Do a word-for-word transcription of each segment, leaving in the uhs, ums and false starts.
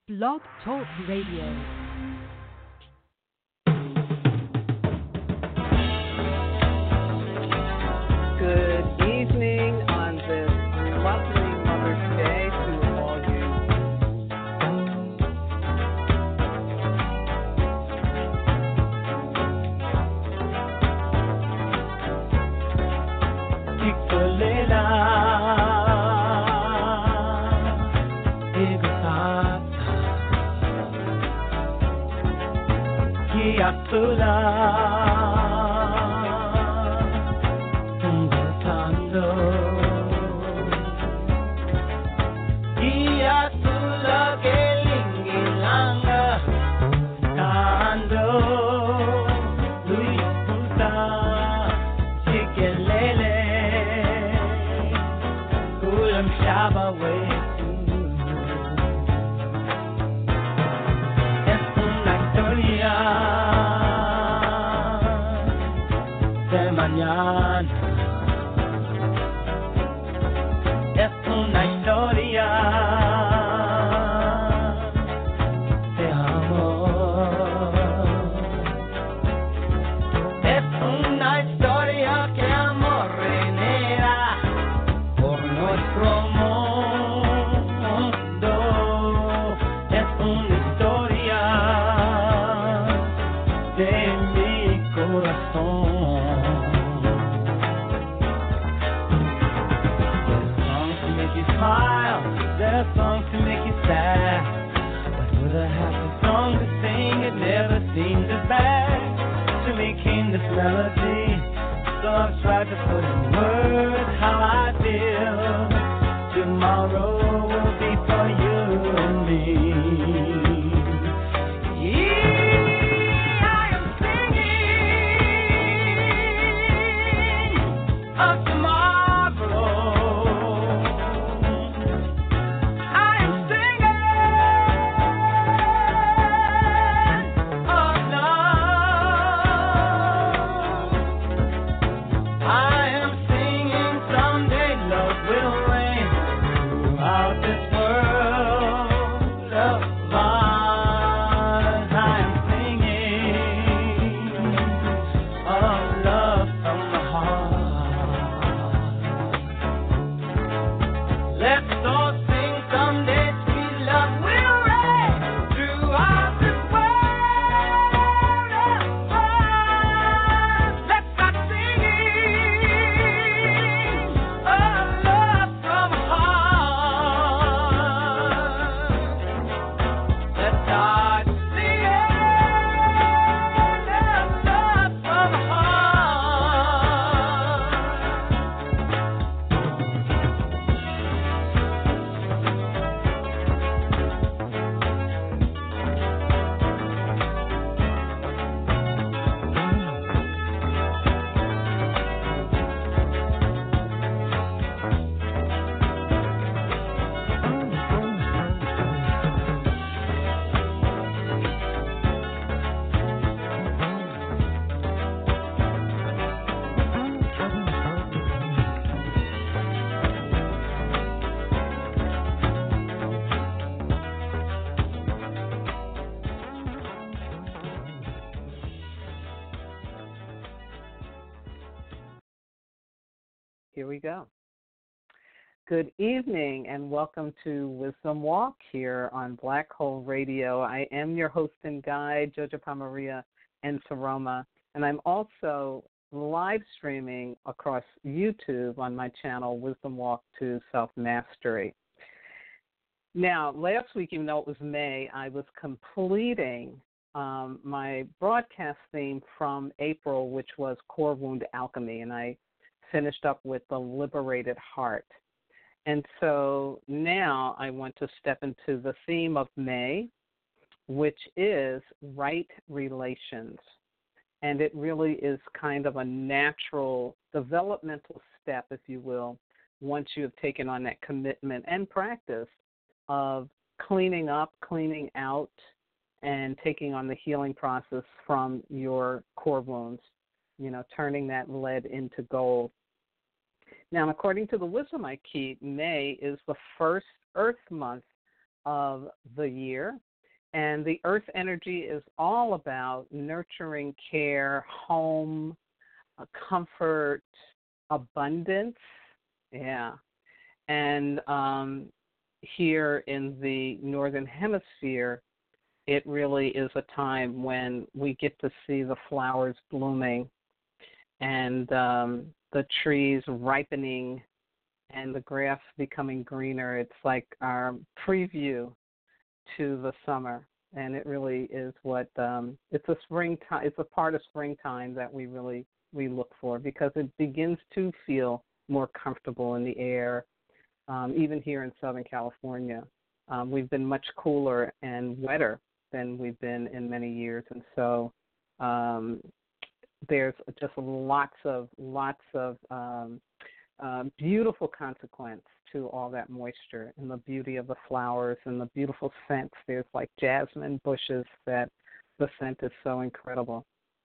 Blog Talk Radio. Good evening on this lovely Mother's Day to all you. Ikolela, igutata, kiatula. Melody, so I've tried to put in words how I feel. Tomorrow will be for you and me. Yeah, I am singing of tomorrow. I am singing of love. Here we go. Good evening and welcome to Wisdom Walk here on Black Hole Radio. I am your host and guide, Jojo Maria and Saroma, and I'm also live streaming across YouTube on my channel, Wisdom Walk to Self-Mastery. Now, last week, even though it was May, I was completing um, my broadcast theme from April, which was Core Wound Alchemy, and I finished up with the liberated heart. And so now I want to step into the theme of May, which is right relations. And it really is kind of a natural developmental step, if you will, once you have taken on that commitment and practice of cleaning up, cleaning out, and taking on the healing process from your core wounds, you know, turning that lead into gold. Now, according to the wisdom I keep, May is the first Earth month of the year. And the earth energy is all about nurturing, care, home, uh, comfort, abundance. Yeah. And um, here in the Northern Hemisphere, it really is a time when we get to see the flowers blooming and um, the trees ripening and the grass becoming greener. It's like our preview to the summer, and it really is what um, it's a springtime. It's a part of springtime that we really we look for because it begins to feel more comfortable in the air. Um, even here in Southern California, um, we've been much cooler and wetter than we've been in many years, and so um, there's just lots of lots of um, uh, beautiful consequence to all that moisture and the beauty of the flowers and the beautiful scents. There's like jasmine bushes that the scent is so incredible.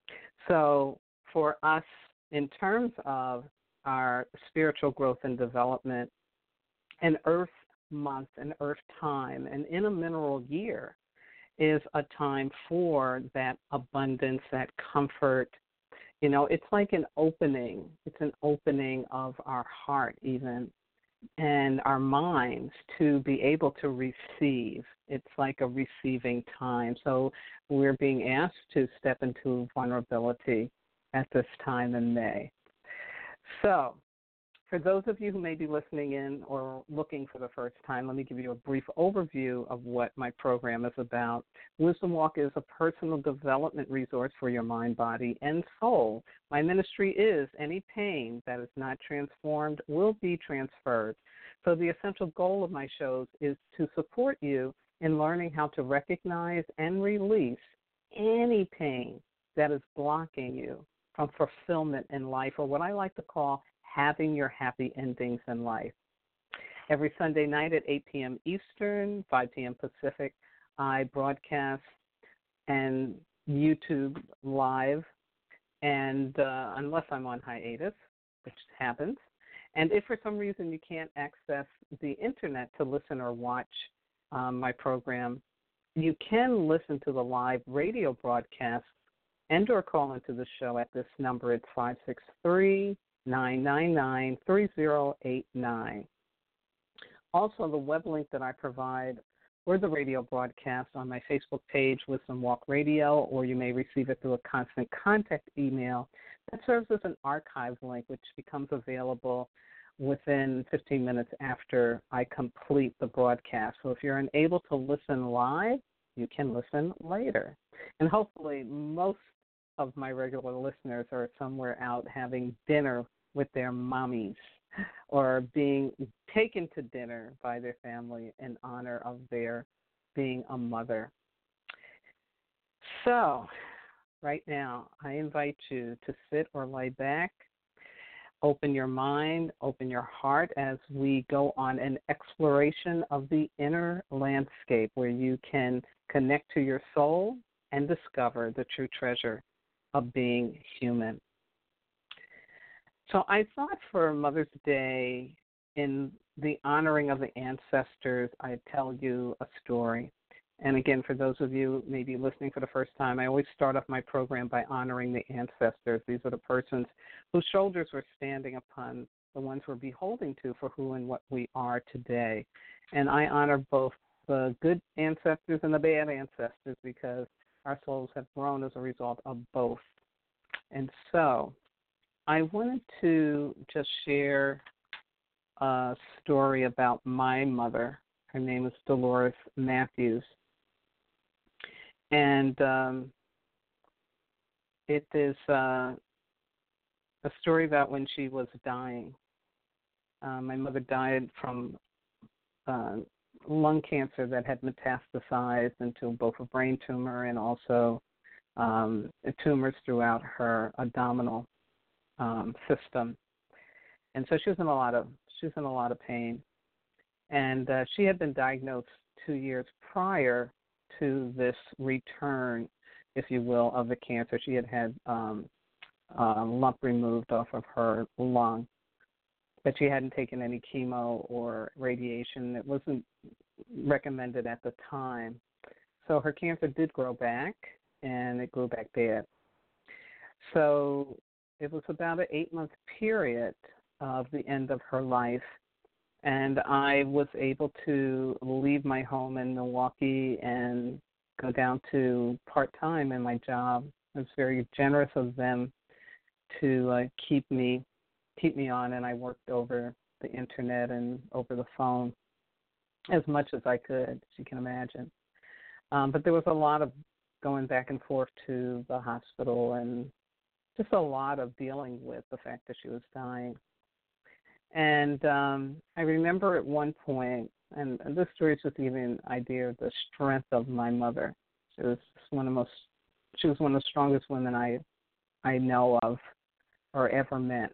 So for us, in terms of our spiritual growth and development, an earth month, an earth time, and in a mineral year is a time for that abundance, that comfort. You know, it's like an opening. It's an opening of our heart even and our minds to be able to receive. It's like a receiving time. So we're being asked to step into vulnerability at this time in May. So for those of you who may be listening in or looking for the first time, let me give you a brief overview of what my program is about. Wisdom Walk is a personal development resource for your mind, body, and soul. My ministry is any pain that is not transformed will be transferred. So the essential goal of my shows is to support you in learning how to recognize and release any pain that is blocking you from fulfillment in life, or what I like to call having your happy endings in life. Every Sunday night at eight p.m. Eastern, five p.m. Pacific, I broadcast and YouTube live, and uh, unless I'm on hiatus, which happens, and if for some reason you can't access the Internet to listen or watch um, my program, you can listen to the live radio broadcast and or call into the show at this number. It's five six three, nine nine nine, three zero eight nine. Also, the web link that I provide for the radio broadcast on my Facebook page, Wisdom Walk Radio, or you may receive it through a constant contact email that serves as an archive link, which becomes available within fifteen minutes after I complete the broadcast. So if you're unable to listen live, you can listen later. And hopefully most of my regular listeners are somewhere out having dinner with their mommies or being taken to dinner by their family in honor of their being a mother. So right now, I invite you to sit or lie back, open your mind, open your heart as we go on an exploration of the inner landscape where you can connect to your soul and discover the true treasure of being human. So I thought for Mother's Day, in the honoring of the ancestors, I'd tell you a story. And again, for those of you maybe listening for the first time, I always start off my program by honoring the ancestors. These are the persons whose shoulders we're standing upon, the ones we're beholding to for who and what we are today. And I honor both the good ancestors and the bad ancestors because our souls have grown as a result of both. And so I wanted to just share a story about my mother. Her name is Dolores Matthews. And um, it is uh, a story about when she was dying. Uh, my mother died from uh, lung cancer that had metastasized into both a brain tumor and also um, tumors throughout her abdominal um, system. And so she was in a lot of she was in a lot of pain. And uh, she had been diagnosed two years prior to this return, if you will, of the cancer. She had had um, a lump removed off of her lung. but she hadn't taken any chemo or radiation. It wasn't recommended at the time. So her cancer did grow back, and it grew back bad. So it was about an eight-month period of the end of her life, and I was able to leave my home in Milwaukee and go down to part-time in my job. It was very generous of them to uh, keep me keep me on, and I worked over the internet and over the phone as much as I could, as you can imagine. Um, but there was a lot of going back and forth to the hospital and just a lot of dealing with the fact that she was dying. And um, I remember at one point, and this story is just to give you an idea of the strength of my mother. She was one of the most, she was one of the strongest women I, I know of or ever met.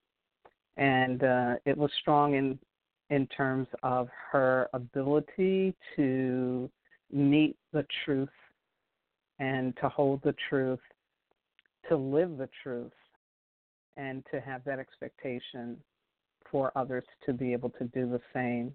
And uh, it was strong in in terms of her ability to meet the truth and to hold the truth, to live the truth, and to have that expectation for others to be able to do the same.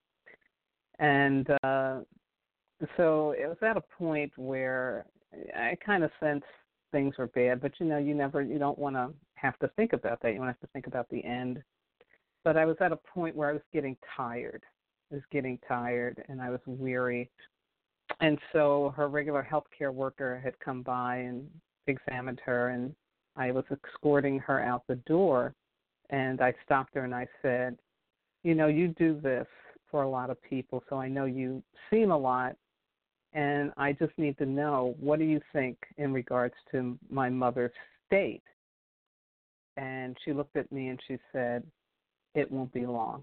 And uh, so it was at a point where I kind of sensed things were bad, but you know, you never, you don't want to have to think about that. You don't have to think about the end. But I was at a point where I was getting tired. I was getting tired, and I was weary. And so her regular healthcare worker had come by and examined her, and I was escorting her out the door, and I stopped her and I said, you know, you do this for a lot of people, so I know you've seen a lot, and I just need to know, what do you think in regards to my mother's state? And she looked at me and she said, it won't be long.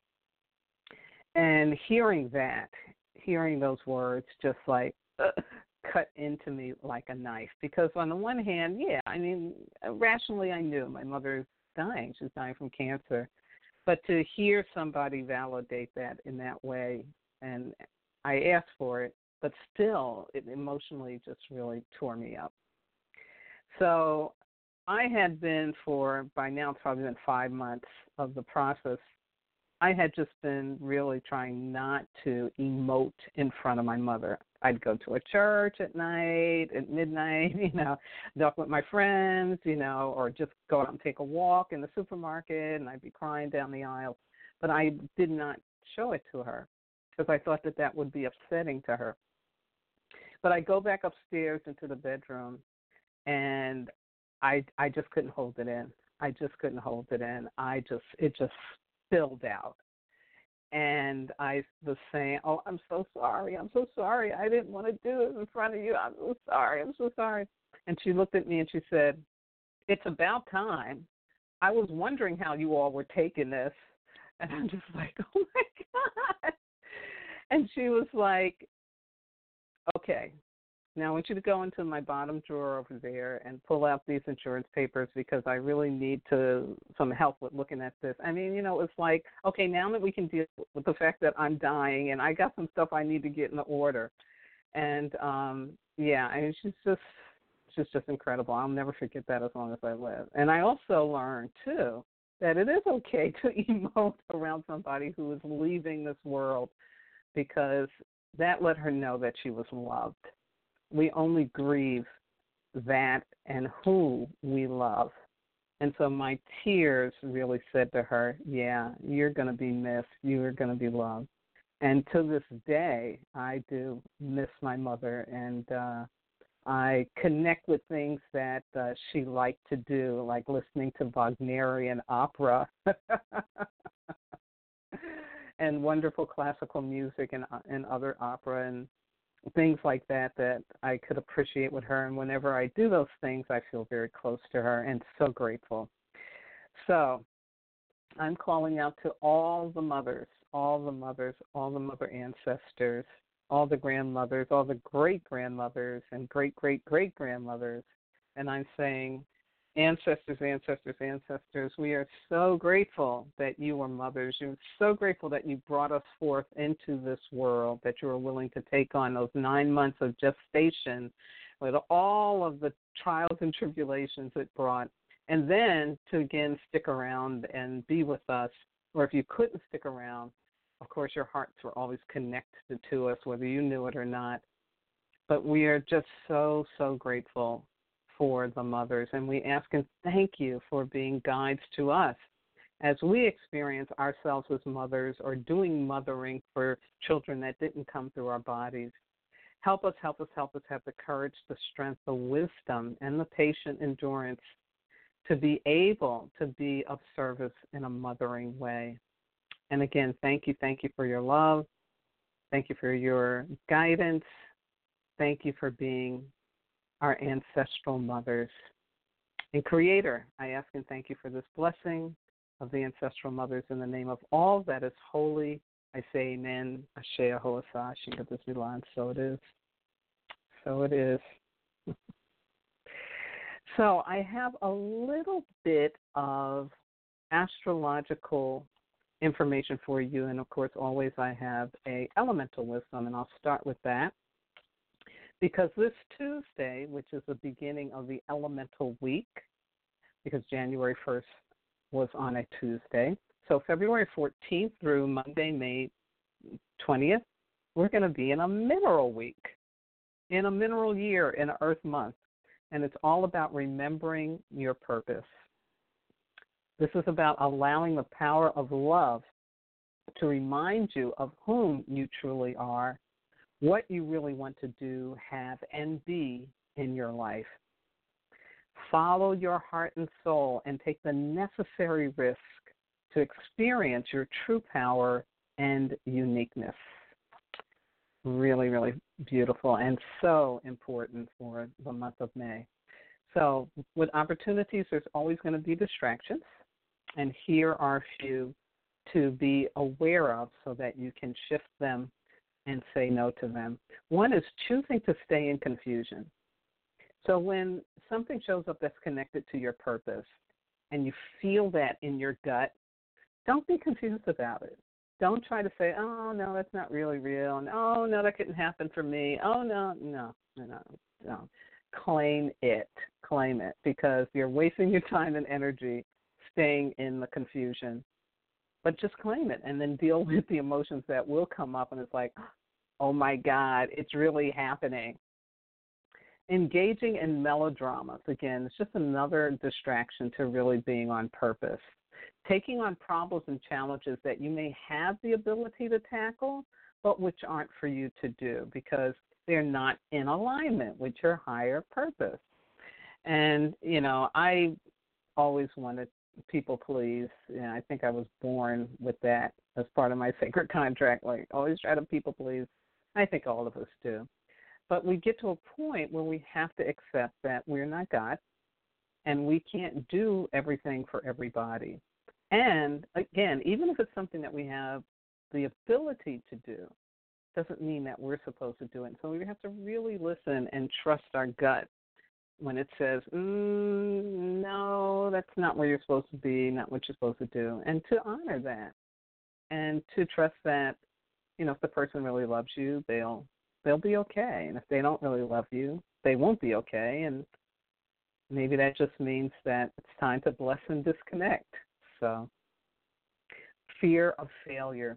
And hearing that, hearing those words just like uh, cut into me like a knife. Because on the one hand, yeah, I mean, rationally I knew my mother's dying. She's dying from cancer. But to hear somebody validate that in that way, and I asked for it, but still it emotionally just really tore me up. So I had been for, by now it's probably been five months of the process, I had just been really trying not to emote in front of my mother. I'd go to a church at night, at midnight, you know, talk with my friends, you know, or just go out and take a walk in the supermarket, and I'd be crying down the aisle. But I did not show it to her because I thought that that would be upsetting to her. But I go back upstairs into the bedroom, and I I just couldn't hold it in. I just couldn't hold it in. I just, it just spilled out. And I was saying, oh, I'm so sorry. I'm so sorry. I didn't want to do it in front of you. I'm so sorry. I'm so sorry. And she looked at me and she said, it's about time. I was wondering how you all were taking this. And I'm just like, oh, my God. And she was like, okay, now I want you to go into my bottom drawer over there and pull out these insurance papers because I really need to some help with looking at this. I mean, you know, it's like, okay, now that we can deal with the fact that I'm dying and I got some stuff I need to get in order. And, um, yeah, I mean, she's just, she's just incredible. I'll never forget that as long as I live. And I also learned, too, that it is okay to emote around somebody who is leaving this world because that let her know that she was loved. We only grieve that and who we love. And so my tears really said to her, yeah, you're going to be missed. You are going to be loved. And to this day, I do miss my mother, and uh, I connect with things that uh, she liked to do, like listening to Wagnerian opera and wonderful classical music and, and other opera and things like that that I could appreciate with her. And whenever I do those things, I feel very close to her and so grateful. So I'm calling out to all the mothers, all the mothers, all the mother ancestors, all the grandmothers, all the great-grandmothers and great-great-great-grandmothers. And I'm saying, ancestors, ancestors, ancestors, we are so grateful that you were mothers. You're so grateful that you brought us forth into this world, that you were willing to take on those nine months of gestation with all of the trials and tribulations it brought, And then to, again, stick around and be with us, or if you couldn't stick around, of course, your hearts were always connected to us, whether you knew it or not. But we are just so, so grateful for the mothers, and we ask and thank you for being guides to us as we experience ourselves as mothers or doing mothering for children that didn't come through our bodies. Help us, help us, help us have the courage, the strength, the wisdom, and the patient endurance to be able to be of service in a mothering way. And again, thank you, thank you for your love. Thank you for your guidance. Thank you for being our ancestral mothers. And Creator, I ask and thank you for this blessing of the ancestral mothers in the name of all that is holy. I say amen. Ashe Ahoasa, Shinga Bismillah, so it is. So it is. So I have a little bit of astrological information for you, and of course, always I have a elemental wisdom, and I'll start with that. Because this Tuesday, which is the beginning of the elemental week, because January first was on a Tuesday, so February fourteenth through Monday, May twentieth, we're going to be in a mineral week, in a mineral year, in an earth month. And it's all about remembering your purpose. This is about allowing the power of love to remind you of whom you truly are, what you really want to do, have, and be in your life. Follow your heart and soul and take the necessary risk to experience your true power and uniqueness. Really, really beautiful and so important for the month of May. So with opportunities, there's always going to be distractions, and here are a few to be aware of so that you can shift them and say no to them. One is choosing to stay in confusion. So when something shows up that's connected to your purpose and you feel that in your gut, don't be confused about it. Don't try to say, oh, no, that's not really real. And, oh, no, that couldn't happen for me. Oh, no, no, no, no. Claim it. Claim it, because you're wasting your time and energy staying in the confusion. But just claim it and then deal with the emotions that will come up, and it's like, oh, my God, it's really happening. Engaging in melodramas, again, it's just another distraction to really being on purpose. Taking on problems and challenges that you may have the ability to tackle, but which aren't for you to do because they're not in alignment with your higher purpose. And, you know, I always wanted people please. You know, I think I was born with that as part of my sacred contract, like always try to people please. I think all of us do. But we get to a point where we have to accept that we're not God and we can't do everything for everybody. And, again, even if it's something that we have the ability to do, doesn't mean that we're supposed to do it. So we have to really listen and trust our gut when it says, mm, no, that's not where you're supposed to be, not what you're supposed to do, and to honor that and to trust that, you know, if the person really loves you, they'll they'll be okay. And if they don't really love you, they won't be okay. And maybe that just means that it's time to bless and disconnect. So fear of failure.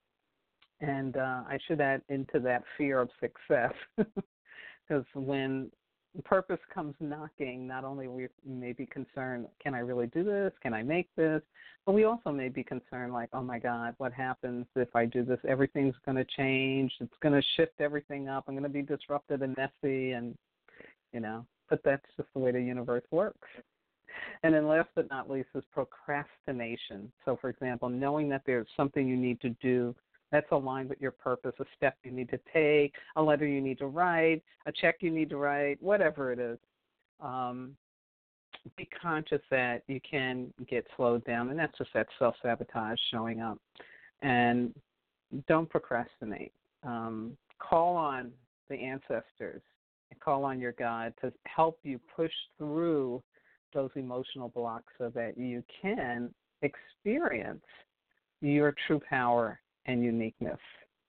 And uh, I should add into that fear of success, because when purpose comes knocking, not only we may be concerned, can I really do this? Can I make this? But we also may be concerned like, oh, my God, what happens if I do this? Everything's going to change. It's going to shift everything up. I'm going to be disrupted and messy and, you know, but that's just the way the universe works. And then last but not least is procrastination. So, for example, knowing that there's something you need to do that's aligned with your purpose, a step you need to take, a letter you need to write, a check you need to write, whatever it is. Um, be conscious that you can get slowed down, and that's just that self-sabotage showing up. And don't procrastinate. Um, call on the ancestors and call on your God to help you push through those emotional blocks so that you can experience your true power and uniqueness.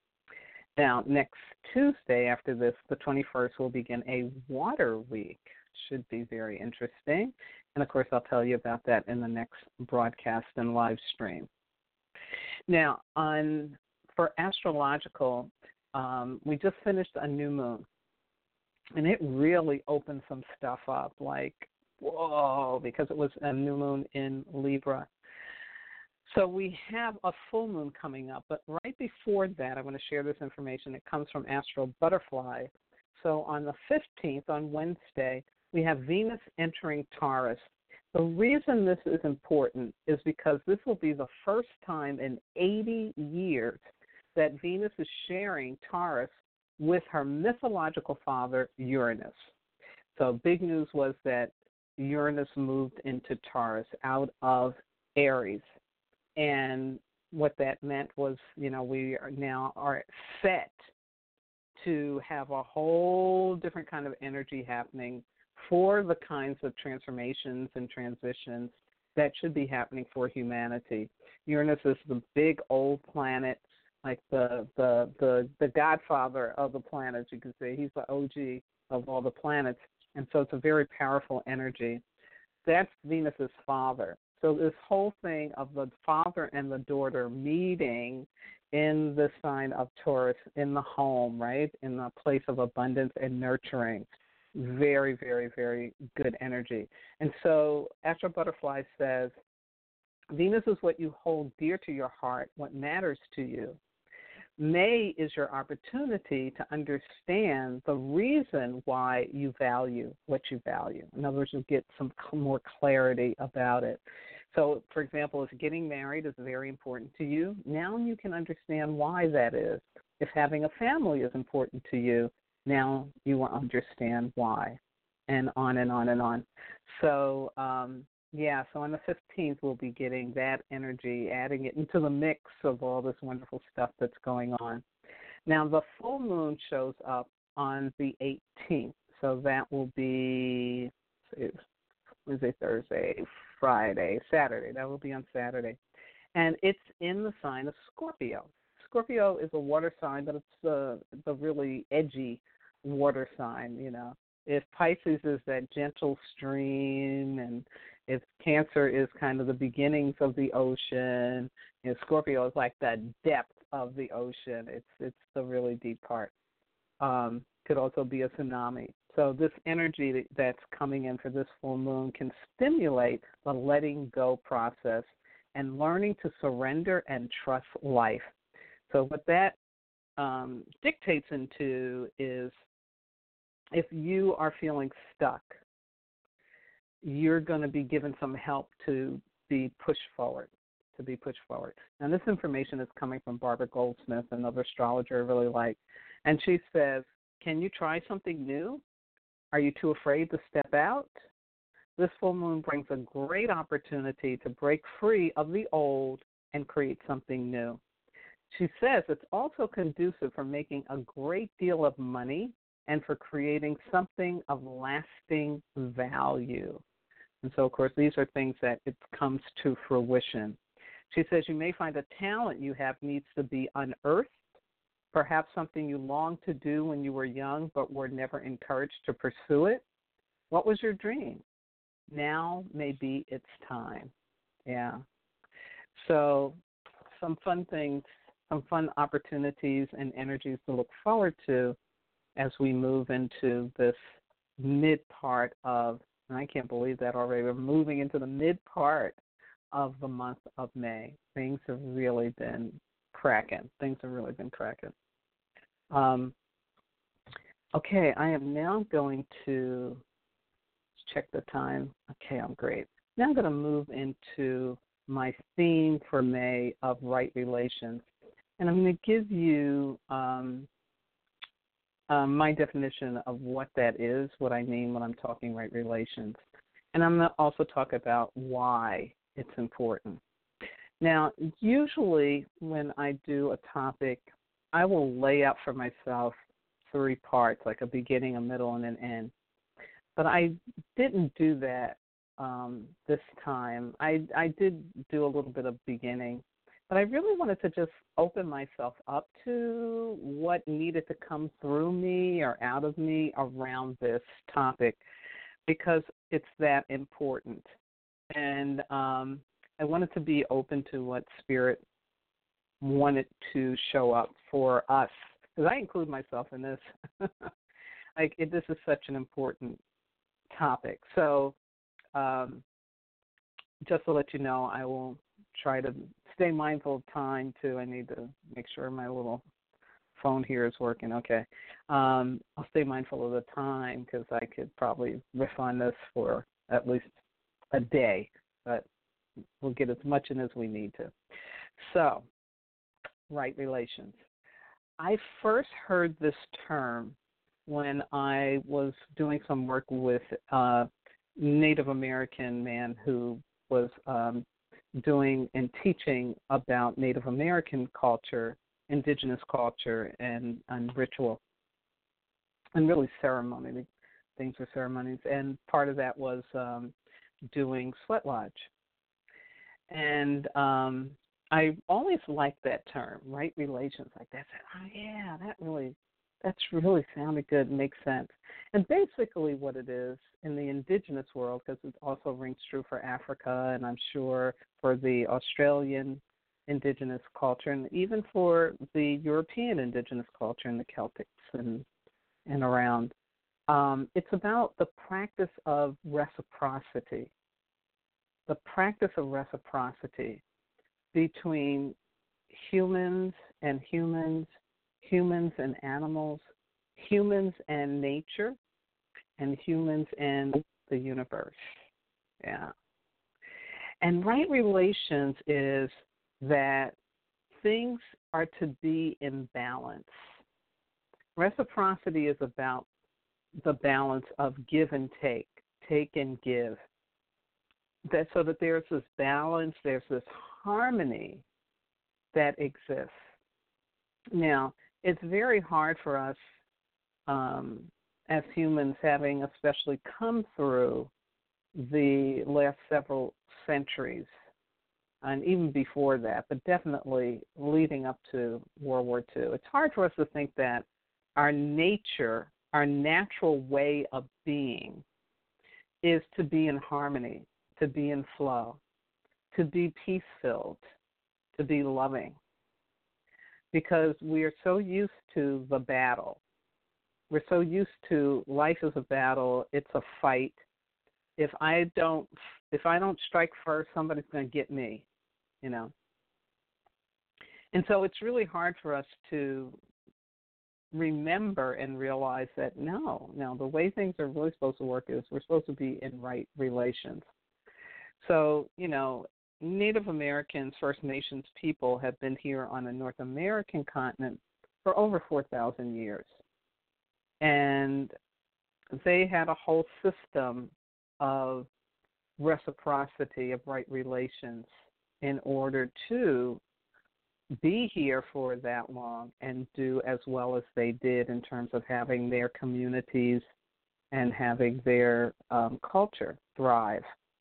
Now, next Tuesday after this, the twenty-first, will begin a water week. should be very interesting. And, of course, I'll tell you about that in the next broadcast and live stream. Now, on for astrological, um, we just finished a new moon, and it really opened some stuff up, like, whoa, because it was a new moon in Libra. So we have a full moon coming up, but right before that, I want to share this information. It comes from Astro Butterfly. So on the fifteenth, on Wednesday, we have Venus entering Taurus. The reason this is important is because this will be the first time in eighty years that Venus is sharing Taurus with her mythological father, Uranus. So big news was that Uranus moved into Taurus out of Aries. And what that meant was, you know, we are now are set to have a whole different kind of energy happening for the kinds of transformations and transitions that should be happening for humanity. Uranus is the big old planet, like the the the, the godfather of the planets, you could say. He's the O G of all the planets, and so it's a very powerful energy. That's Venus's father. So this whole thing of the father and the daughter meeting in the sign of Taurus, in the home, right, in the place of abundance and nurturing, very, very, very good energy. And so Astro Butterfly says, Venus is what you hold dear to your heart, what matters to you. May is your opportunity to understand the reason why you value what you value. In other words, you get some more clarity about it. So, for example, if getting married is very important to you, now you can understand why that is. If having a family is important to you, now you will understand why, and on and on and on. So, um, yeah, so on the fifteenth, we'll be getting that energy, adding it into the mix of all this wonderful stuff that's going on. Now, the full moon shows up on the eighteenth, so that will be Wednesday, Thursday, Friday, Saturday. That will be on Saturday. And it's in the sign of Scorpio. Scorpio is a water sign, but it's the, the really edgy water sign, you know. If Pisces is that gentle stream, and if Cancer is kind of the beginnings of the ocean, you know, Scorpio is like the depth of the ocean. It's it's the really deep part. Um, could also be a tsunami. So this energy that's coming in for this full moon can stimulate the letting go process and learning to surrender and trust life. So what that um, dictates into is, if you are feeling stuck, you're going to be given some help to be pushed forward, to be pushed forward. And this information is coming from Barbara Goldsmith, another astrologer I really like. And she says, can you try something new? Are you too afraid to step out? This full moon brings a great opportunity to break free of the old and create something new. She says it's also conducive for making a great deal of money and for creating something of lasting value. And so, of course, these are things that it comes to fruition. She says you may find a talent you have needs to be unearthed, perhaps something you longed to do when you were young but were never encouraged to pursue it. What was your dream? Now may be its time. Yeah. So some fun things, some fun opportunities and energies to look forward to as we move into this mid part of, and I can't believe that already, we're moving into the mid part of the month of May. Things have really been cracking. Things have really been cracking. Um, okay, I am now going to check the time. Okay, I'm great. Now I'm going to move into my theme for May of right relations. And I'm going to give you um, um, my definition of what that is, what I mean when I'm talking right relations. And I'm going to also talk about why it's important. Now, usually when I do a topic, I will lay out for myself three parts, like a beginning, a middle, and an end. But I didn't do that um, this time. I, I did do a little bit of beginning, but I really wanted to just open myself up to what needed to come through me or out of me around this topic. because it's that important. And um, I wanted to be open to what Spirit wanted to show up for us, because I include myself in this. Like it, this is such an important topic. So um, just to let you know, I will try to stay mindful of time too. I need to make sure my little phone here is working. Okay. Um, I'll stay mindful of the time because I could probably riff on this for at least a day, but we'll get as much in as we need to. So, right relations. I first heard this term when I was doing some work with a Native American man who was um, doing and teaching about Native American culture, indigenous culture, and, and ritual, and really ceremony. Things were ceremonies, and part of that was um, doing sweat lodge. And um, I always liked that term, right relations, like that. Oh yeah, that really, that's really sounded good, makes sense. And basically, what it is in the indigenous world, because it also rings true for Africa, and I'm sure for the Australian indigenous culture, and even for the European indigenous culture and the Celtics and and around. Um, it's about the practice of reciprocity, the practice of reciprocity between humans and humans, humans and animals, humans and nature, and humans and the universe. Yeah. And right relations is that things are to be in balance. Reciprocity is about the balance of give and take, take and give. That so that there's this balance, there's this harmony that exists. Now, it's very hard for us um, as humans, having especially come through the last several centuries, and even before that, but definitely leading up to World War Two. It's hard for us to think that our nature, our natural way of being is to be in harmony, to be in flow, to be peace-filled, to be loving, because we are so used to the battle. We're so used to life is a battle, it's a fight. If I don't, if I don't strike first, somebody's going to get me, you know. And so it's really hard for us to remember and realize that no, no, the way things are really supposed to work is we're supposed to be in right relations. So, you know, Native Americans, First Nations people have been here on the North American continent for over four thousand years. And they had a whole system of reciprocity, of right relations, in order to be here for that long and do as well as they did in terms of having their communities and having their um, culture thrive.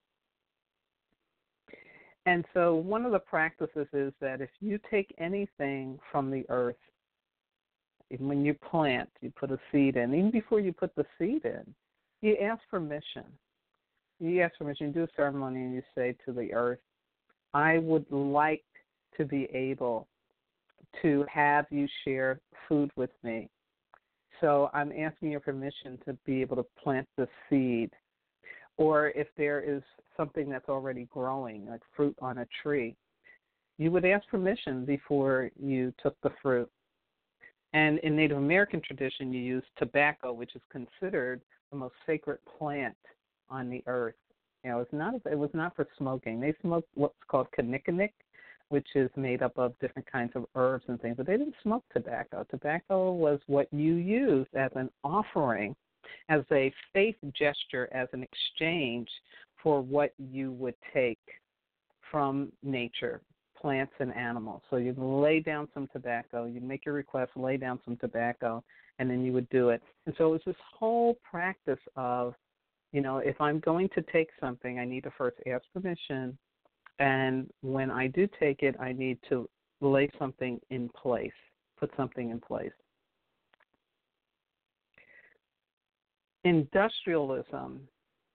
And so one of the practices is that if you take anything from the earth, even when you plant, you put a seed in, even before you put the seed in, you ask permission. You ask permission, you do a ceremony, and you say to the earth, I would like to be able to have you share food with me. So I'm asking your permission to be able to plant the seed. Or if there is something that's already growing, like fruit on a tree, you would ask permission before you took the fruit. And in Native American tradition, you use tobacco, which is considered the most sacred plant on the earth. You know, it's not, it was not for smoking. They smoked what's called kinnickinnick, which is made up of different kinds of herbs and things, but they didn't smoke tobacco. Tobacco was what you used as an offering, as a faith gesture, as an exchange for what you would take from nature, plants and animals. So you'd lay down some tobacco, you'd make your request, lay down some tobacco, and then you would do it. And so it was this whole practice of, you know, if I'm going to take something, I need to first ask permission, and when I do take it, I need to lay something in place, put something in place. Industrialism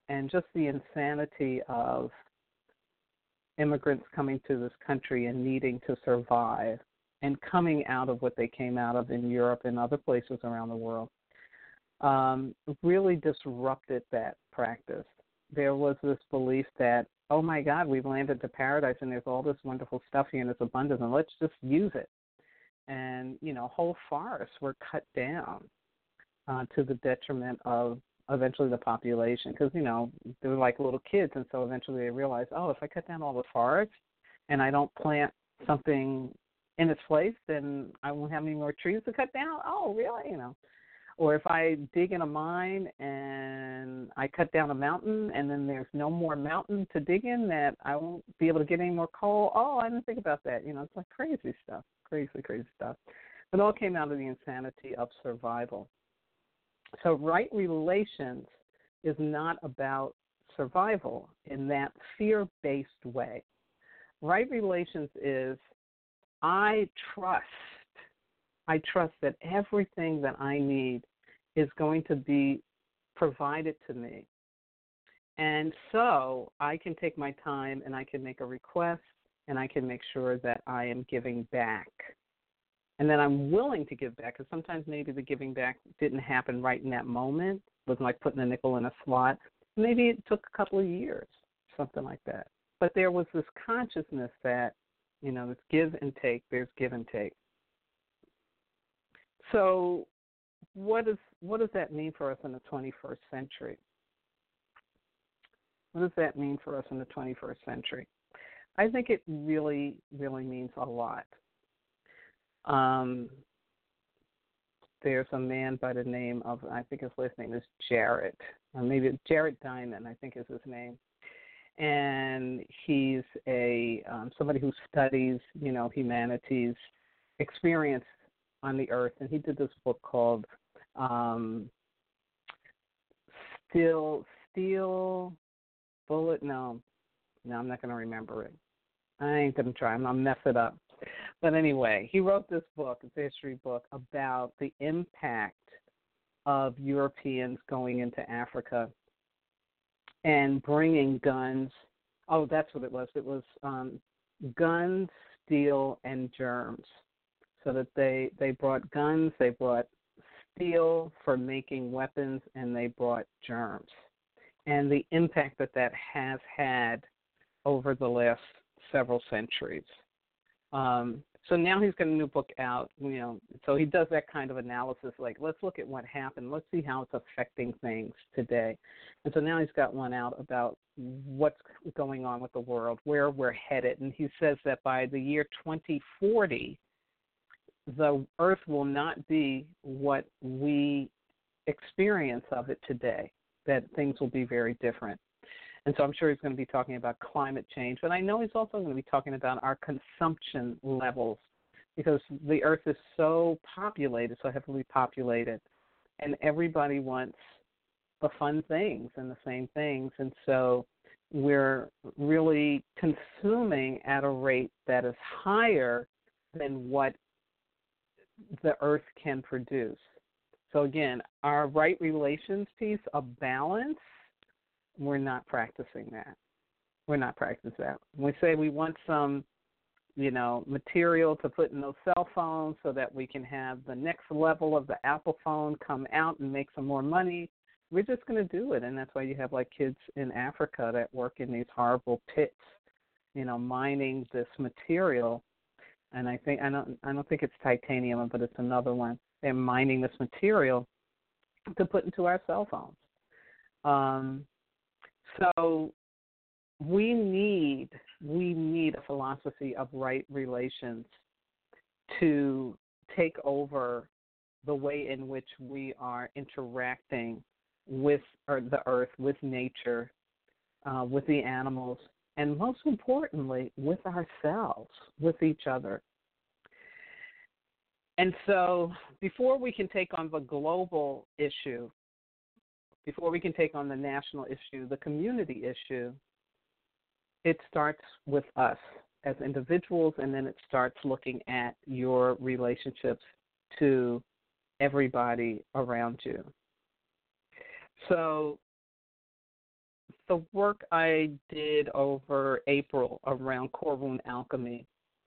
and just the insanity of immigrants coming to this country and needing to survive and coming out of what they came out of in Europe and other places around the world um, really disrupted that practice. There was this belief that, oh, my God, we've landed to paradise and there's all this wonderful stuff here and it's abundant and let's just use it. And, you know, whole forests were cut down uh, to the detriment of eventually the population because, you know, they were like little kids. And so eventually they realized, oh, if I cut down all the forests and I don't plant something in its place, then I won't have any more trees to cut down. Oh, really? You know. Or if I dig in a mine and I cut down a mountain and then there's no more mountain to dig in, that I won't be able to get any more coal. Oh, I didn't think about that. You know, it's like crazy stuff, crazy, crazy stuff. It all came out of the insanity of survival. So right relations is not about survival in that fear-based way. Right relations is I trust, I trust that everything that I need is going to be provided to me. And so I can take my time and I can make a request and I can make sure that I am giving back. And then I'm willing to give back, because sometimes maybe the giving back didn't happen right in that moment. It wasn't like putting a nickel in a slot. Maybe it took a couple of years, something like that. But there was this consciousness that, you know, this give and take, there's give and take. So what is what does that mean for us in the twenty-first century? What does that mean for us in the twenty-first century? I think it really, really means a lot. Um, there's a man by the name of, I think his last name is Jared, or maybe Jared Diamond, I think is his name. And he's a um, somebody who studies, you know, humanity's experience on the earth. And he did this book called um, Steel, Steel, Bullet, no, no, I'm not going to remember it. I ain't going to try. I'm going to mess it up. But anyway, he wrote this book, it's a history book, about the impact of Europeans going into Africa and bringing guns. Oh, that's what it was. It was um, guns, steel, and germs. So that they, they brought guns, they brought steel for making weapons, and they brought germs. And the impact that that has had over the last several centuries. Um, so now he's got a new book out, you know, so he does that kind of analysis, like, let's look at what happened. Let's see how it's affecting things today. And so now he's got one out about what's going on with the world, where we're headed. And he says that by the year twenty forty, the earth will not be what we experience of it today, that things will be very different. And so I'm sure he's going to be talking about climate change, but I know he's also going to be talking about our consumption levels, because the earth is so populated, so heavily populated, and everybody wants the fun things and the same things. And so we're really consuming at a rate that is higher than what the earth can produce. So again, our right relations piece of balance, we're not practicing that. We're not practicing that. When we say we want some, you know, material to put in those cell phones so that we can have the next level of the Apple phone come out and make some more money, we're just going to do it. And that's why you have, like, kids in Africa that work in these horrible pits, you know, mining this material. And I think I don't I don't think it's titanium, but it's another one. They're mining this material to put into our cell phones. Um, so we need we need a philosophy of right relations to take over the way in which we are interacting with or the earth, with nature, uh, with the animals, and most importantly, with ourselves, with each other. And so before we can take on the global issue, before we can take on the national issue, the community issue, it starts with us as individuals, and then it starts looking at your relationships to everybody around you. So the work I did over April around core wound alchemy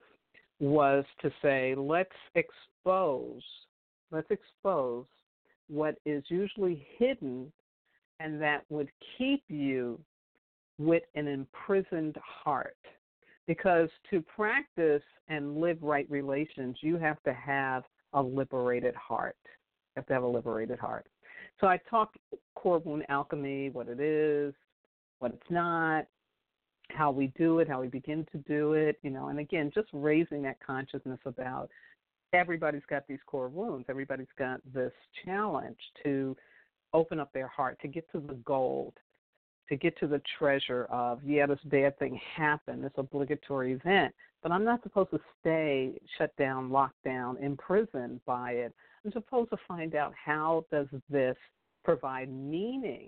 was to say, let's expose, let's expose what is usually hidden and that would keep you with an imprisoned heart. Because to practice and live right relations, you have to have a liberated heart. You have to have a liberated heart. So I talked core wound alchemy, what it is, what it's not, how we do it, how we begin to do it, you know, and again, just raising that consciousness about everybody's got these core wounds. Everybody's got this challenge to open up their heart, to get to the gold, to get to the treasure of, yeah, this bad thing happened, this obligatory event, but I'm not supposed to stay shut down, locked down, imprisoned by it. I'm supposed to find out, how does this provide meaning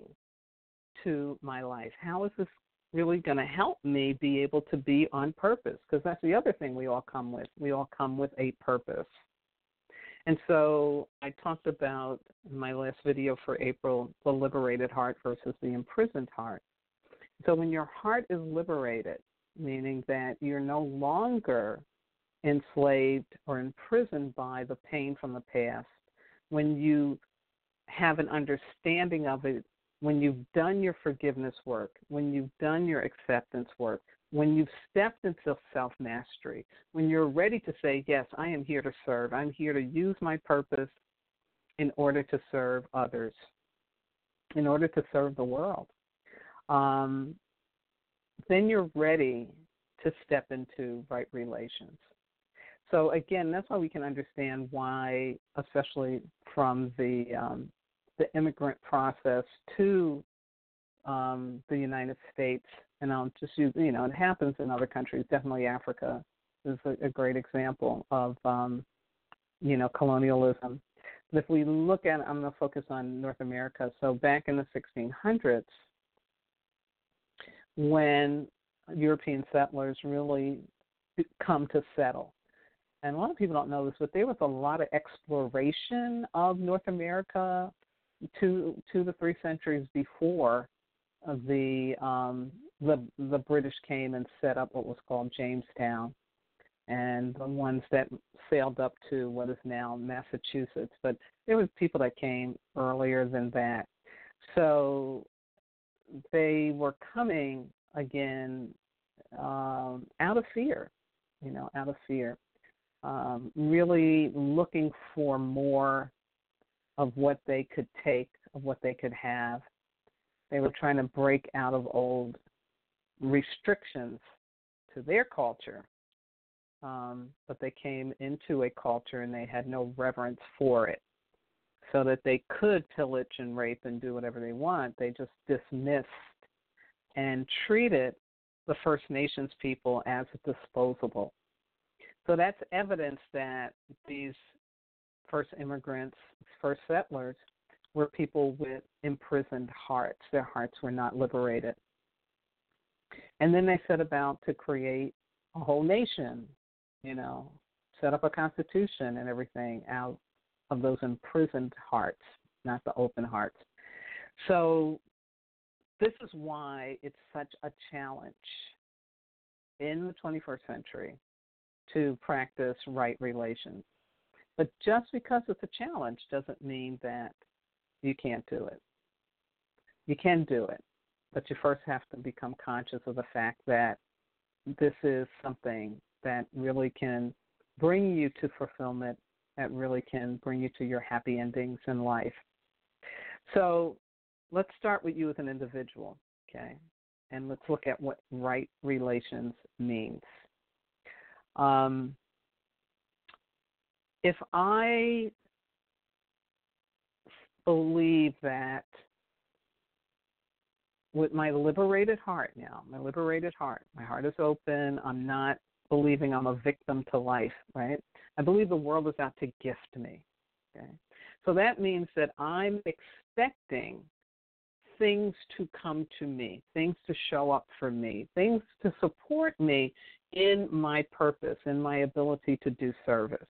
to my life? How is this really going to help me be able to be on purpose? Because that's the other thing we all come with. We all come with a purpose. And so I talked about in my last video for April, the liberated heart versus the imprisoned heart. So when your heart is liberated, meaning that you're no longer enslaved or imprisoned by the pain from the past, when you have an understanding of it, when you've done your forgiveness work, when you've done your acceptance work, when you've stepped into self-mastery, when you're ready to say, yes, I am here to serve, I'm here to use my purpose in order to serve others, in order to serve the world, um, then you're ready to step into right relations. So again, that's why we can understand why, especially from the um, the immigrant process to um, the United States, and I'll just use, you know, it happens in other countries. Definitely Africa is a, a great example of, um, you know, colonialism. But if we look at, I'm going to focus on North America. So back in the sixteen hundreds, when European settlers really come to settle, and a lot of people don't know this, but there was a lot of exploration of North America two, two to three centuries before the um, the the British came and set up what was called Jamestown, and the ones that sailed up to what is now Massachusetts. But there was people that came earlier than that. So they were coming again um, out of fear, you know, out of fear, um, really looking for more of what they could take, of what they could have. They were trying to break out of old restrictions to their culture, um, but they came into a culture and they had no reverence for it, so that they could pillage and rape and do whatever they want. They just dismissed and treated the First Nations people as disposable. So that's evidence that these first immigrants, first settlers, were people with imprisoned hearts. Their hearts were not liberated. And then they set about to create a whole nation, you know, set up a constitution and everything out of those imprisoned hearts, not the open hearts. So this is why it's such a challenge in the twenty-first century to practice right relations. But just because it's a challenge doesn't mean that you can't do it. You can do it, but you first have to become conscious of the fact that this is something that really can bring you to fulfillment, that really can bring you to your happy endings in life. So let's start with you as an individual, okay? And let's look at what right relations means. Um, if I believe that with my liberated heart now, my liberated heart, my heart is open, I'm not believing I'm a victim to life, right? I believe the world is out to gift me, okay? So that means that I'm expecting things to come to me, things to show up for me, things to support me in my purpose, in my ability to do service.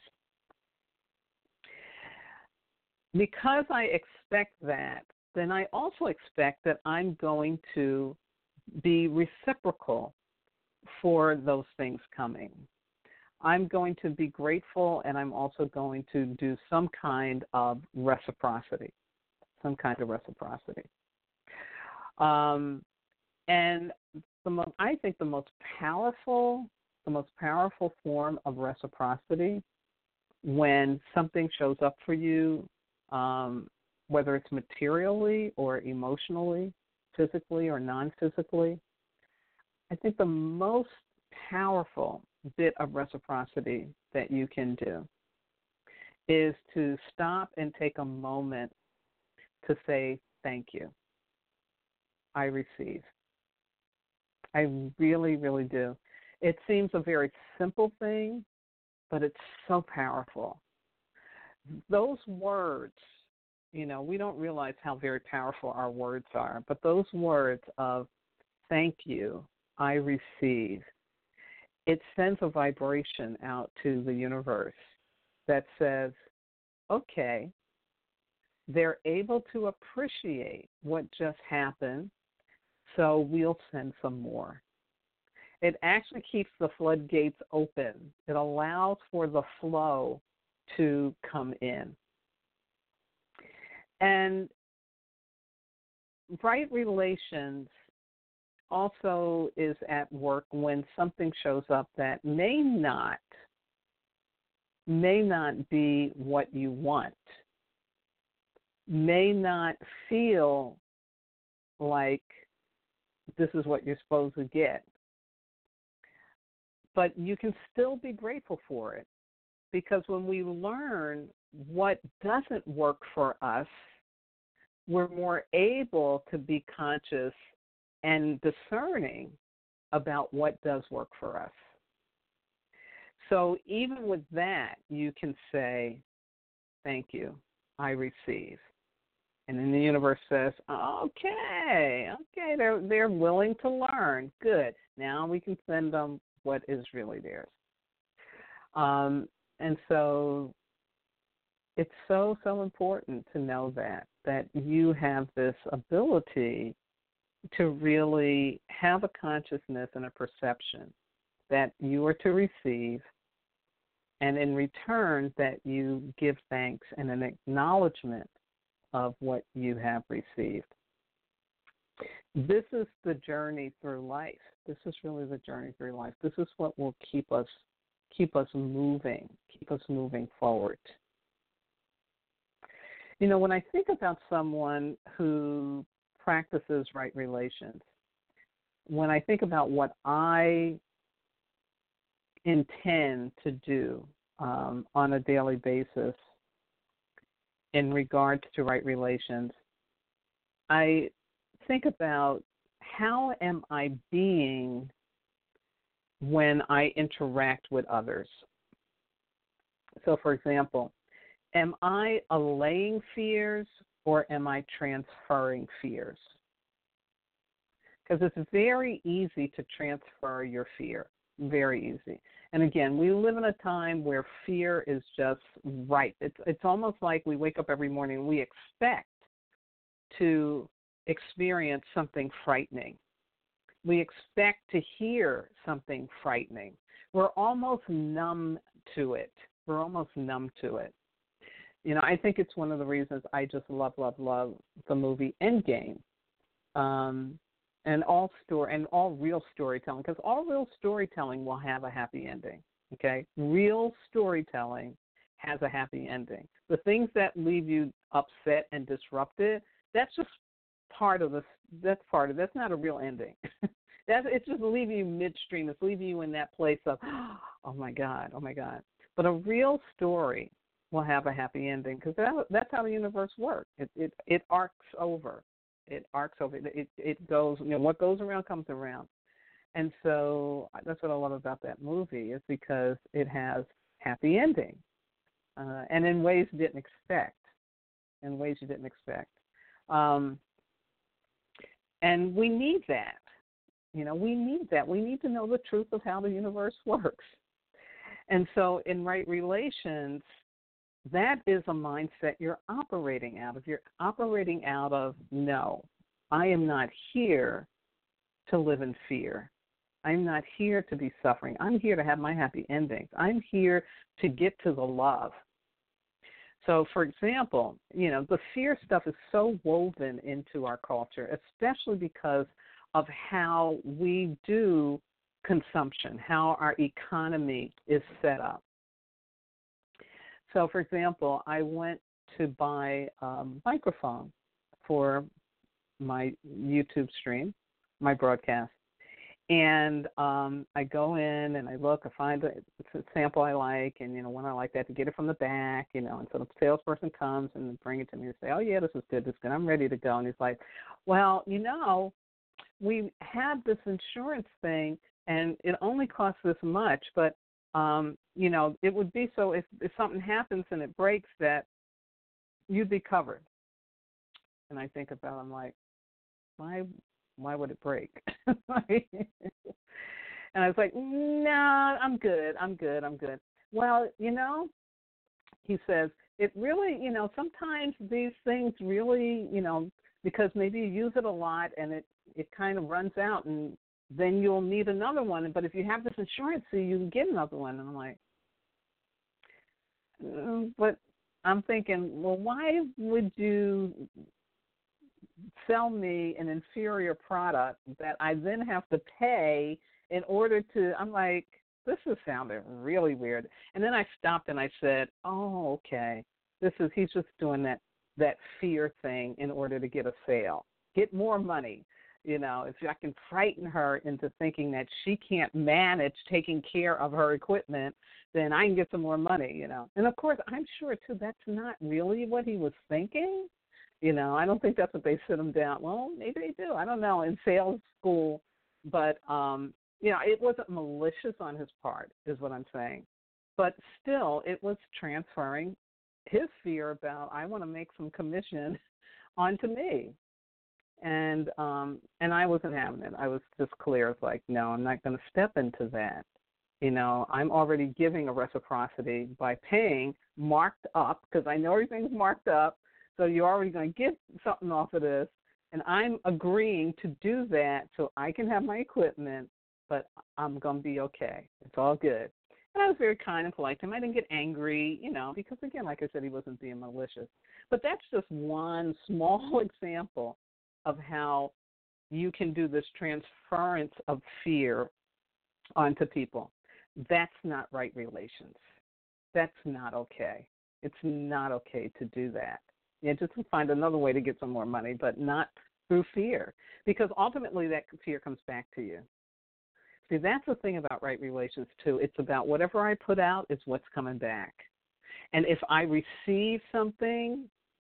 Because I expect that, then I also expect that I'm going to be reciprocal for those things coming. I'm going to be grateful, and I'm also going to do some kind of reciprocity, some kind of reciprocity. Um, and the mo- I think the most powerful, the most powerful form of reciprocity, when something shows up for you, um, whether it's materially or emotionally, physically or non-physically, I think the most powerful bit of reciprocity that you can do is to stop and take a moment to say thank you. I receive. I really, really do. It seems a very simple thing, but it's so powerful. Those words, you know, we don't realize how very powerful our words are, but those words of thank you, I receive, it sends a vibration out to the universe that says, okay, they're able to appreciate what just happened, so we'll send some more. It actually keeps the floodgates open. It allows for the flow to come in. And right relations also is at work when something shows up that may not, may not be what you want, may not feel like this is what you're supposed to get. But you can still be grateful for it, because when we learn what doesn't work for us, we're more able to be conscious and discerning about what does work for us. So even with that, you can say, thank you, I receive. And then the universe says, okay, okay, they're they're willing to learn. Good. Now we can send them what is really theirs. Um, and so it's so, so important to know that, that you have this ability to really have a consciousness and a perception that you are to receive, and in return that you give thanks and an acknowledgement of what you have received. This is the journey through life. This is really the journey through life. This is what will keep us keep us moving, keep us moving forward. You know, when I think about someone who practices right relations, when I think about what I intend to do um, on a daily basis in regard to right relations, I think about how am I being when I interact with others. So, for example, am I allaying fears or am I transferring fears? Because it's very easy to transfer your fear, very easy. And again, we live in a time where fear is just ripe. It's it's almost like we wake up every morning and we expect to experience something frightening. We expect to hear something frightening. We're almost numb to it. We're almost numb to it. You know, I think it's one of the reasons I just love, love, love the movie Endgame, um, and all story and all real storytelling, because all real storytelling will have a happy ending. Okay, real storytelling has a happy ending. The things that leave you upset and disrupted, that's just part of the. That's part of. That's not a real ending. That's it's just leaving you midstream. It's leaving you in that place of, oh my God, oh my God. But a real story will have a happy ending, because that, that's how the universe works. It, it it arcs over. It arcs over. It it goes. You know, what goes around comes around. And so that's what I love about that movie, is because it has happy ending, uh, and in ways you didn't expect. In ways you didn't expect. Um, and we need that. You know, we need that. We need to know the truth of how the universe works. And so in right relations, that is a mindset you're operating out of. You're operating out of, no, I am not here to live in fear. I'm not here to be suffering. I'm here to have my happy endings. I'm here to get to the love. So, for example, you know, the fear stuff is so woven into our culture, especially because of how we do consumption, how our economy is set up. So, for example, I went to buy a microphone for my YouTube stream, my broadcast. And um, I go in and I look, I find a, a sample I like, and, you know, one I like that to get it from the back, you know, and so the salesperson comes and bring it to me and say, oh, yeah, this is good, this is good, I'm ready to go. And he's like, well, you know, we have this insurance thing, and it only costs this much, but, um, you know, it would be so if, if something happens and it breaks that you'd be covered. And I think about it, I'm like, why why would it break? And I was like, no, nah, I'm good, I'm good, I'm good. Well, you know, he says, it really, you know, sometimes these things really, you know, because maybe you use it a lot and it, it kind of runs out, and then you'll need another one. But if you have this insurance, so you can get another one. And I'm like, mm, but I'm thinking, well, why would you sell me an inferior product that I then have to pay in order to, I'm like, this is sounding really weird. And then I stopped and I said, oh, okay, this is, he's just doing that, that fear thing in order to get a sale, get more money. You know, if I can frighten her into thinking that she can't manage taking care of her equipment, then I can get some more money, you know. And, of course, I'm sure, too, that's not really what he was thinking. You know, I don't think that's what they sit him down. Well, maybe they do. I don't know, in sales school. But, um, you know, it wasn't malicious on his part is what I'm saying. But still, it was transferring his fear about, I want to make some commission onto me. And um, and I wasn't having it. I was just clear. It's like, no, I'm not going to step into that. You know, I'm already giving a reciprocity by paying marked up, because I know everything's marked up. So you're already going to get something off of this, and I'm agreeing to do that so I can have my equipment, but I'm going to be okay. It's all good. And I was very kind and polite to him. I didn't get angry, you know, because, again, like I said, he wasn't being malicious. But that's just one small example of how you can do this transference of fear onto people. That's not right relations. That's not okay. It's not okay to do that. Yeah, just to find another way to get some more money, but not through fear, because ultimately that fear comes back to you. See, that's the thing about right relations, too. It's about whatever I put out is what's coming back. And if I receive something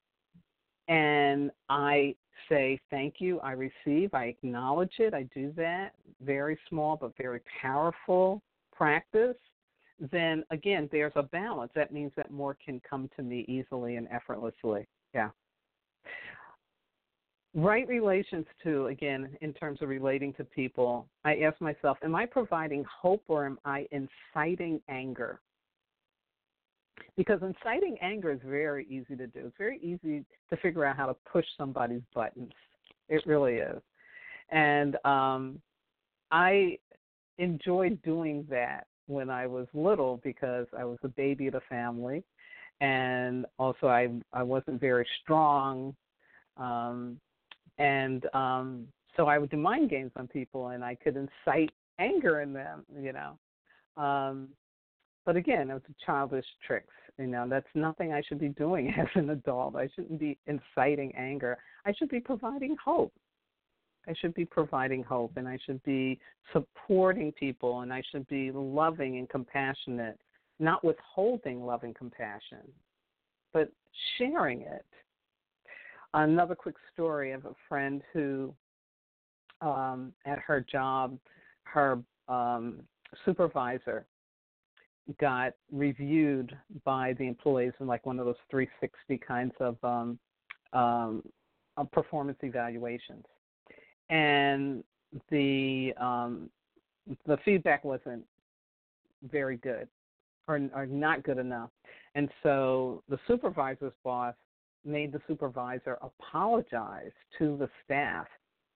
and I say, thank you, I receive, I acknowledge it, I do that, very small but very powerful practice, then, again, there's a balance. That means that more can come to me easily and effortlessly. Yeah. Right relations, too, again, in terms of relating to people, I ask myself, am I providing hope or am I inciting anger? Because inciting anger is very easy to do. It's very easy to figure out how to push somebody's buttons. It really is. And um, I enjoyed doing that when I was little because I was the baby of the family. And also I I wasn't very strong. Um, and um, so I would do mind games on people, and I could incite anger in them, you know. Um, but again, it was childish tricks. You know, that's nothing I should be doing as an adult. I shouldn't be inciting anger. I should be providing hope. I should be providing hope, and I should be supporting people, and I should be loving and compassionate, not withholding love and compassion, but sharing it. Another quick story of a friend who, um, at her job, her um, supervisor got reviewed by the employees in like one of those three sixty kinds of um, um, uh, performance evaluations. And the um, the feedback wasn't very good or, or not good enough. And so the supervisor's boss made the supervisor apologize to the staff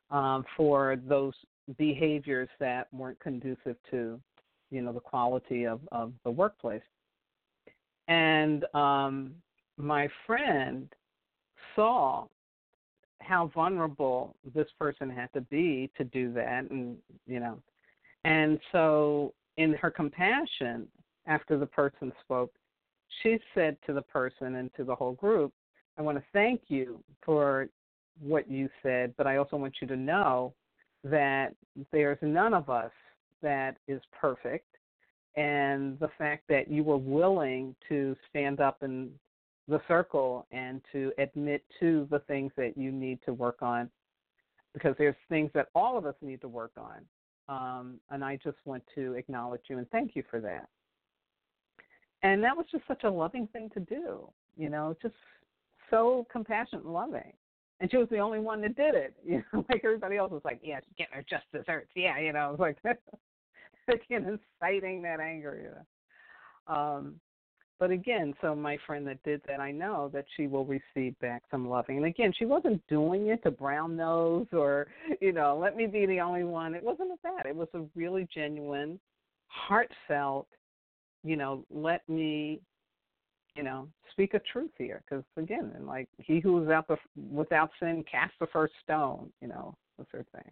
um, for those behaviors that weren't conducive to, you know, the quality of, of the workplace. And um, my friend saw how vulnerable this person had to be to do that, and, you know, and so in her compassion, after the person spoke, she said to the person and to the whole group, I want to thank you for what you said, but I also want you to know that there's none of us that is perfect, and the fact that you were willing to stand up in the circle and to admit to the things that you need to work on, because there's things that all of us need to work on. Um, and I just want to acknowledge you and thank you for that. And that was just such a loving thing to do, you know, just so compassionate and loving. And she was the only one that did it. You know, like everybody else was like, yeah, she's getting her just desserts. Yeah, you know, it was like, again, inciting that anger, you know. Um, but again, so my friend that did that, I know that she will receive back some loving. And again, she wasn't doing it to brown nose or, you know, let me be the only one. It wasn't that. It was a really genuine, heartfelt, you know, let me, you know, speak a truth here. Because, again, and like, he who is out the, without sin cast the first stone, you know, that's her thing.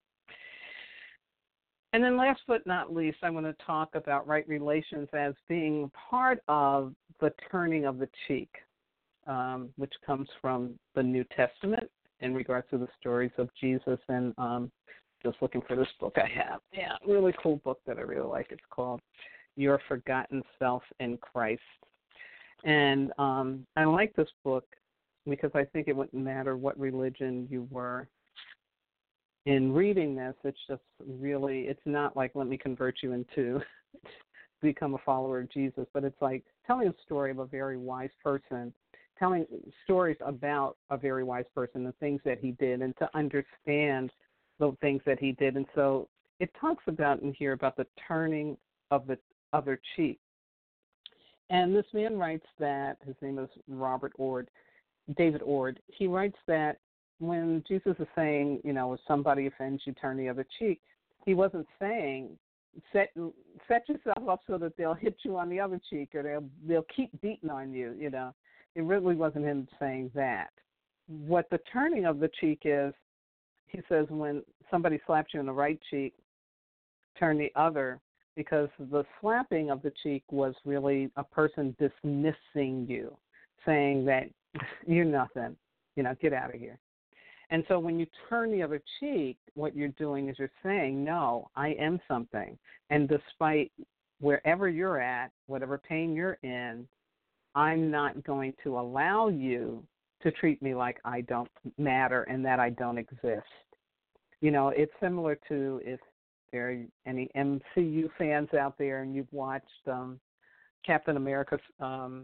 And then last but not least, I want to talk about right relations as being part of the turning of the cheek, um, which comes from the New Testament in regards to the stories of Jesus. And um, just looking for this book I have. Yeah, really cool book that I really like. It's called Your Forgotten Self in Christ. And um, I like this book because I think it wouldn't matter what religion you were. In reading this, it's just really, it's not like, let me convert you into become a follower of Jesus, but it's like telling a story of a very wise person, telling stories about a very wise person, the things that he did, and to understand the things that he did. And so it talks about in here about the turning of the other cheek. And this man writes that, his name is Robert Ord, David Ord, he writes that when Jesus is saying, you know, if somebody offends you, turn the other cheek, he wasn't saying set set yourself up so that they'll hit you on the other cheek or they'll they'll keep beating on you, you know. It really wasn't him saying that. What the turning of the cheek is, he says when somebody slaps you on the right cheek, turn the other, because the slapping of the cheek was really a person dismissing you, saying that you're nothing, you know, get out of here. And so when you turn the other cheek, what you're doing is you're saying, no, I am something. And despite wherever you're at, whatever pain you're in, I'm not going to allow you to treat me like I don't matter and that I don't exist. You know, it's similar to if there are any M C U fans out there and you've watched um, Captain America's um,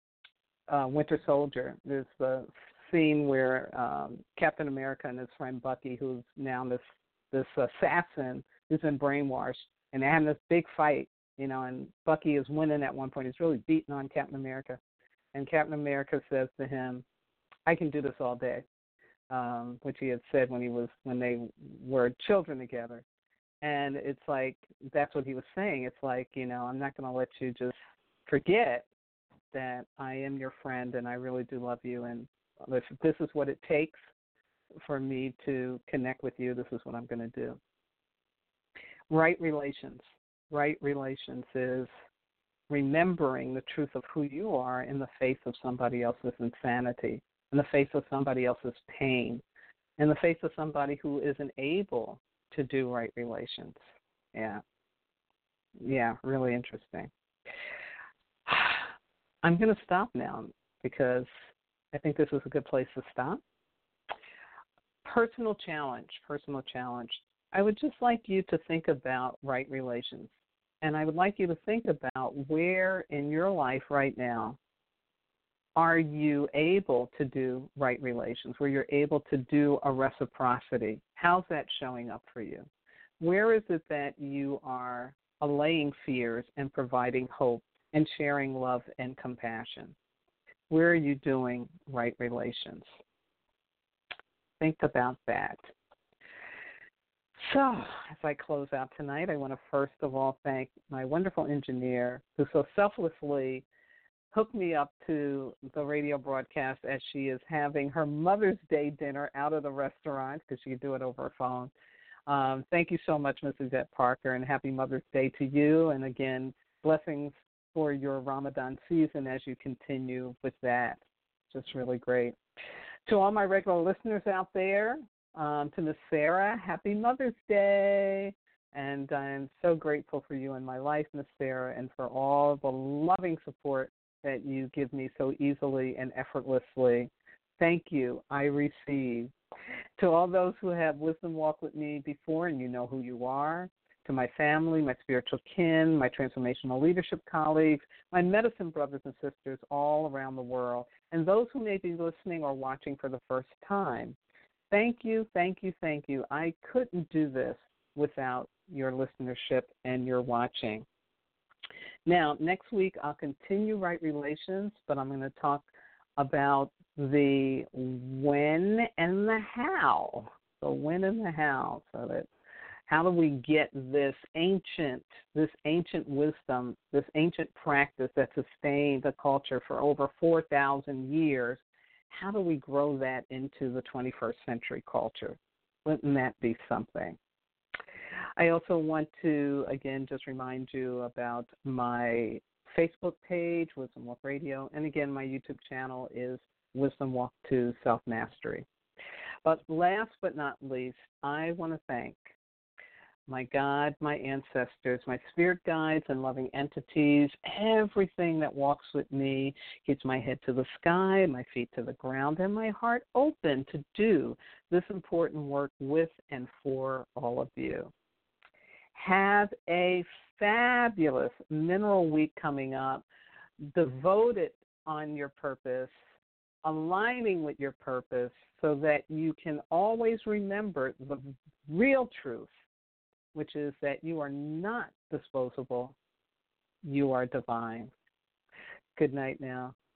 uh, Winter Soldier. There's the scene where um, Captain America and his friend Bucky, who's now this this assassin who's been brainwashed, and they're having this big fight, you know, and Bucky is winning at one point. He's really beating on Captain America. And Captain America says to him, I can do this all day, um, which he had said when he was when they were children together. And it's like, that's what he was saying. It's like, you know, I'm not going to let you just forget that I am your friend and I really do love you, and if this is what it takes for me to connect with you, this is what I'm going to do. Right relations. Right relations is remembering the truth of who you are in the face of somebody else's insanity, in the face of somebody else's pain, in the face of somebody who isn't able to do right relations. Yeah. Yeah, really interesting. I'm going to stop now because I think this is a good place to stop. Personal challenge, personal challenge. I would just like you to think about right relations. And I would like you to think about where in your life right now are you able to do right relations, where you're able to do a reciprocity. How's that showing up for you? Where is it that you are allaying fears and providing hope and sharing love and compassion? Where are you doing right relations? Think about that. So, as I close out tonight, I want to first of all thank my wonderful engineer who so selflessly hooked me up to the radio broadcast as she is having her Mother's Day dinner out of the restaurant because she can do it over her phone. Um, thank you so much, Missus Yvette Parker, and happy Mother's Day to you. And again, blessings for your Ramadan season as you continue with that. Just really great. To all my regular listeners out there, um, to Miss Sarah, happy Mother's Day. And I'm so grateful for you in my life, Miss Sarah, and for all the loving support that you give me so easily and effortlessly. Thank you. I receive. To all those who have wisdom walk with me before and you know who you are, to my family, my spiritual kin, my transformational leadership colleagues, my medicine brothers and sisters all around the world, and those who may be listening or watching for the first time, thank you, thank you, thank you. I couldn't do this without your listenership and your watching. Now, next week I'll continue Right Relations, but I'm going to talk about the when and the how. The when and the how. So that how do we get this ancient, this ancient wisdom, this ancient practice that sustained the culture for over four thousand years, how do we grow that into the twenty-first century culture? Wouldn't that be something? I also want to, again, just remind you about my Facebook page, Wisdom Walk Radio, and again, my YouTube channel is Wisdom Walk to Self-Mastery. But last but not least, I want to thank my God, my ancestors, my spirit guides and loving entities, everything that walks with me, keeps my head to the sky, my feet to the ground, and my heart open to do this important work with and for all of you. Have a fabulous Mineral Week coming up, devoted on your purpose, aligning with your purpose so that you can always remember the real truth, which is that you are not disposable, you are divine. Good night now.